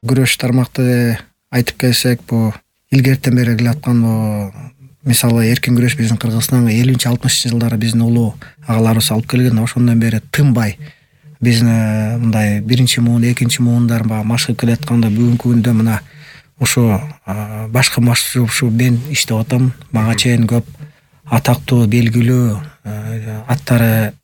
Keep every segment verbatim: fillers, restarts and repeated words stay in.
Күрөш тармакты айтып келсек, бул илгертен бери келаткан бул мисалы эркин күрөш биздин Кыргызстанга элүүнчү алтымышынчы жылдары биздин улуу агаларыбыз алып келген. Ошондон бери тынбай биздин мындай биринчи муун, экинчи муундар баягы машыгып келатканда бүгүнкү күндө мына ушу башкы машыгуу ушу мен иштеп атам. Мага чейин көп атактуу, белгилүү аттары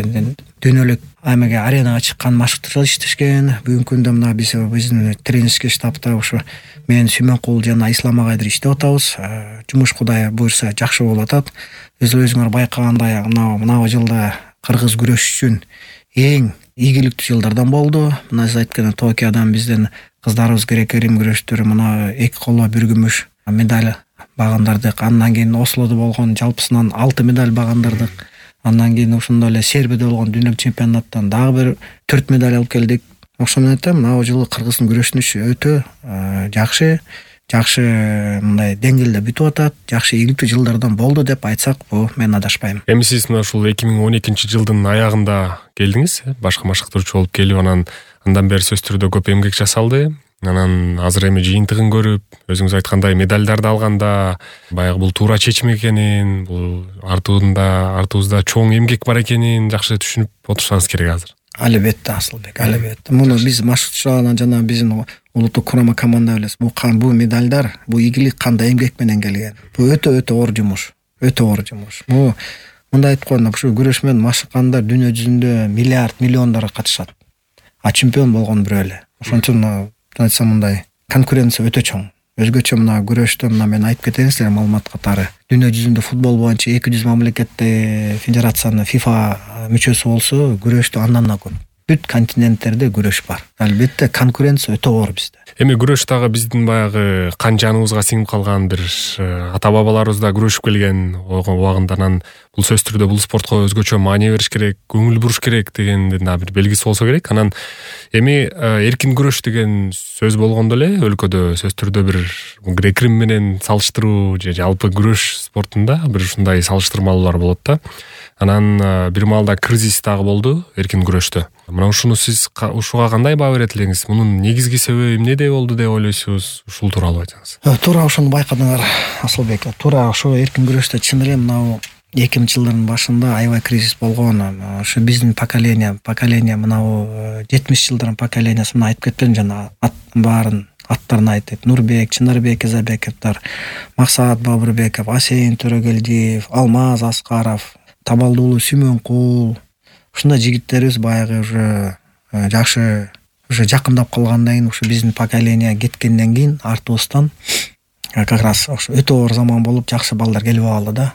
дүйнөлүк эмеге аренага чыккан машыктырлар иштешкен. Бүгүнкү күндө мына биз биздин тренерский штабта ушу мен Сүймөнкул жана Ислам агайдыр иштеп атабыз. Жумуш Кудай буйрса жакшы болуп атат. Өзүңөр байкагандай мына мына жылда кыргыз күрөш үчүн эң ийгиликтүү жылдардан болду. Мына сиз айткан Токиодон биздин кыздарыбыз грек-рим күрөштөрү мына эки коло бир күмүш медаль багындырдык. Андан кийин Ослодо болгон жалпысынан алты медаль багындырдык. Андан кийин ошондой эле Сербияда болгон дүйнөлүк чемпионаттан дагы бир төрт медаль алып келдик. Ошону менен айтам, мына жылы Кыргыздын күрөшүнү өтө жакшы, жакшы мындай деңгээлде бүтүп атат. Жакшы ийгиликтүү жылдардан болду деп айтсак, бул мен адашпайм. Эми сиз мына ушул эки миң он экинчи жылдын аягында келдиңиз, башкы машыктыруучу болуп келип, анан андан бери сөзсүз түрдө көп эмгек жасалды. Анан азыр эми жыйынтыгын көрүп, өзүңүз айткандай медальдарды алганда баягы бул туура чечим экенин, бул артуунда артубузда чоң эмгек бар экенин жакшы түшүнүп отурсаңыз керек азыр. Албетте Асылбек, албетте. Муну биз машыктыруучулар жана биздин улуттук курама команда билебиз. Бул бул медальдар, бул ийгилик кандай эмгек менен келген. Бул өтө-өтө оор жумуш, өтө оор жумуш. Бул мындай айтып коеюн, ушу күрөш менен машыккандар дүйнө жүзүндө миллиард, миллиондор катышат. А чемпион болгон бирөө эле. Ошон үчүн айтсам мындай конкуренция өтө чоң. Өзгөчө мына күрөштө мына мен айтып кетейин силерге маалымат катары. Дүйнө жүзүндө футбол боюнча эки жүз мамлекетте федерациянын FIFA мүчөсү болсо, күрөштө андан да көп. Бүт континенттерде күрөш бар. Албетте конкуренция өтө оор бизде. Эми күрөш дагы биздин баягы кан жаныбызга сиңип калган бир ата бабаларыбыз да күрөшүп келген убагындан. Бул сөзсүз түрдө бул спортко өзгөчө маани бериш керек, көңүл буруш керек дегендин да бир белгиси болсо керек. Анан эми эркин күрөш деген сөз болгондо эле өлкөдө сөзсүз түрдө бир грек-рим менен салыштыруу же жалпы күрөш спортунда бир ушундай салыштырмалуулар болот да. Анан бир маалда кризис дагы болду эркин күрөштө. Мына ушуну сиз ушуга кандай баа берет элеңиз? Мунун негизги себеби эмнеде болду деп ойлойсуз? Ушул тууралуу айтсаңыз. Туура ошону байкадыңар, Асылбек. Туура ошо эркин күрөштө чын эле мына эки миңинчи жылдардын башында аябай кризис болгон. Ошо биздин поколение, поколение мына жетимиш жылдардын поколениясы мына айтып кетпедим жана ат баарын аттарын айтып, Нурбек, Чынарбек Изабековдор, Максат Бабырбеков, Асейин Төрөгелдиев, Алмаз Аскаров, Табалдуулу Сүймөнкул. Ушундай жигиттерибиз баягы уже жакшы уже жакындап калгандан кийин, ушу биздин поколение кеткенден кийин артыбыздан как раз ошо өтө оор заман болуп, жакшы балдар келип алды да.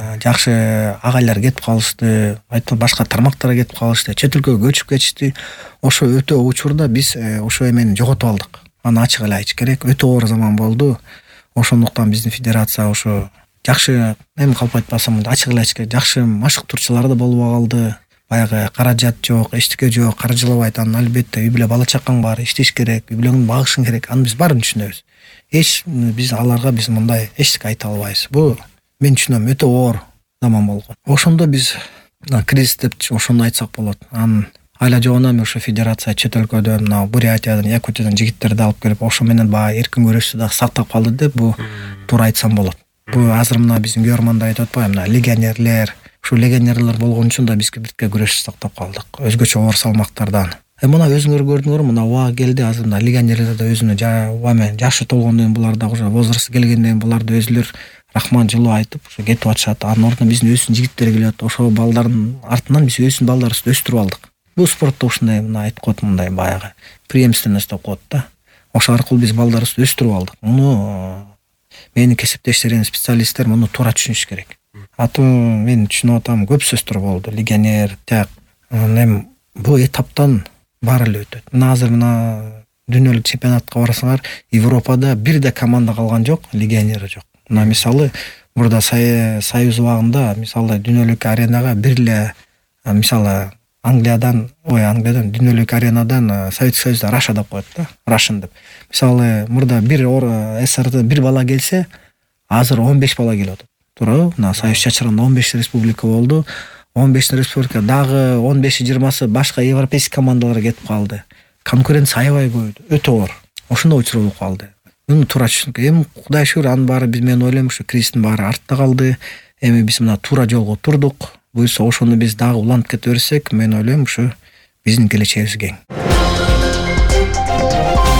Жакшы агайлар кетип калышты, айтып башка тармактарга кетип калышты, чет өлкөгө көчүп кетишти. Ошо өтө учурда биз ошо эмени жоготуп алдык. Аны ачык эле айтыш керек. Өтө оор заман болду. Ошондуктан биздин федерация ошо жакшы эми калп айтпасам ачык эле айтыш керек. Жакшы машыктыруучулар да болбой калды. Баягы каражат жок, эчтеке жок, каржылабайт. Анан албетте үй бүлө бала чакаң бар, иштеш керек, үй бүлөңдү багышың керек. Аны биз баарын түшүнөбүз. Эч биз аларга биз мындай эчтеке айта албайбыз. Бул мен түшүнөм, өтө оор заман болгон. Ошондо биз кризис деп ошону айтсак болот. Анан айла жогона ошо федерация чет өлкөдөн, мына Бурятиядан, Якутиядан жигиттерди алып келип, ошо менен баягы эркин күрөштү да сактап калды деп бул туура айтсам болот. Бул азыр мына биздин Германда айтып атпайбы, мына легионерлер, ушу легионерлер болгон үчүн да биз бирге күрөштү сактап калдык. Өзгөчө оор салмактардан. Э мына өзүңөр көрдүңөр, мына убагы келди, азыр мына легионерлер да өзүнө жа жашы толгондон булар да уже возрасты келгенден буларды өзүлөр рахман жылуу айтып ушу кетип атышат. Анын ордуна биздин өзүнүн жигиттери келет. Ошо балдардын артынан биз өзүнүн балдарыбызды өстүрүп алдык. Бул спортто ушундай мына айтып коет, мындай баягы преемственность деп коет да. Ошо аркылуу биз балдарыбызды өстүрүп алдык. Муну менин кесиптештерим, специалисттер муну туура түшүнүш керек. Аты мен түшүнүп атам, көп сөздөр болду. Легионер, так. Эми бул этаптан баары эле өтөт. Мына азыр мына дүйнөлүк чемпионатка барсаңар, Европада бир да команда калган жок, легионери жок. Мына мисалы мурда Союз убагында, мисалы дүйнөлүк аренага бир эле мисалы Англиядан, ой, Англиядан дүйнөлүк аренадан Совет Союзда Раша деп коет да, Рашын деп. Мисалы мурда бир СССРда бир бала келсе, азыр он беш бала келип атат. Туурабы? Мына Союз чачырганда он беш республика болду. он беш республика дагы он беши жыйырмасы башка европейский командаларга кетип калды. Конкуренция аябай көбөйдү, өтө оор. ошондой учур болуп калды. Муну туура түшүндүк. Эми Кудай шүгүр анын баары биз мен ойлойм ушу кризистин баары артта калды. Эми биз мына туура жолго турдук. Буюрса ошону биз дагы улантып кете берсек, мен ойлойм ушу биздин келечегибиз кең.